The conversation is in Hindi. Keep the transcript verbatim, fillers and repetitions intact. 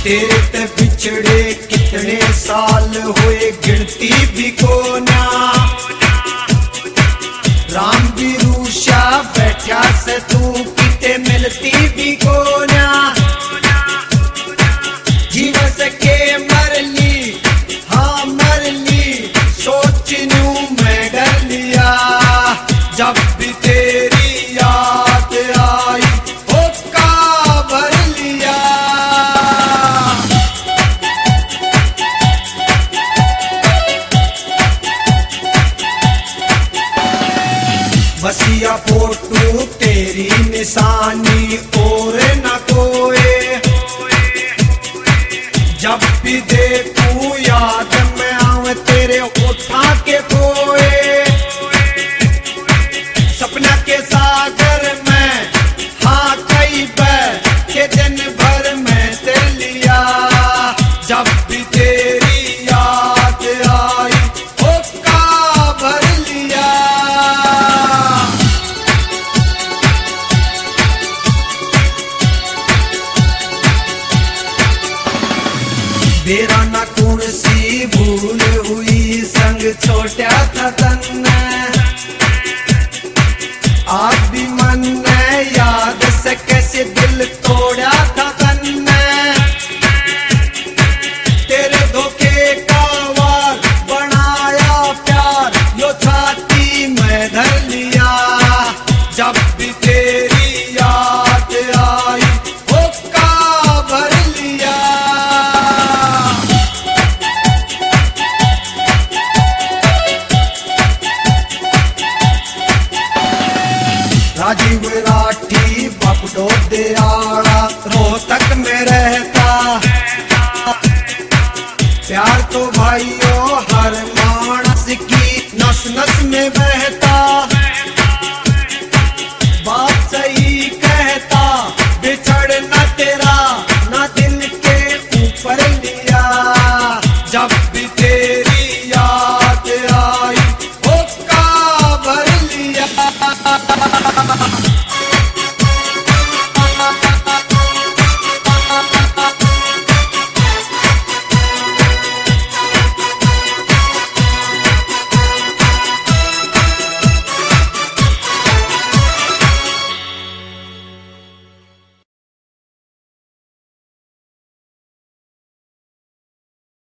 तेरे ते बिछड़े कितने साल हुए गिनती भी कोन्या। राम भी रूशा बैठा से तू किते मिलती भी कोन्या। जीवन से के मरली हाँ मरली सोच नू मैं डर लिया। जब भी तेरी याद आई होका भर लिया। बसिया फोटू तेरी निशानी और न कोई। जब भी देखूं याद में आवे तेरे उठा के खोए। सपना के सागर में हाँ कई बार के दिन भर में तेरे लिया। जब भी तेरी याद आई होका भर लिया। मेरा न कौन सी भूल हुई संग छोटा था तन्ने। आज भी मन ने याद से कैसे दिल तोड़ा था तन्ने। तेरे धोखे का वार बनाया प्यार यो छाती में धर लिया। जब भी तेरी याद आई होका भर लिया। राजीव राठी बपडो दयाला रोहतक में रहता। प्यार तो भाइयों हर मानस की नस नस में बहता।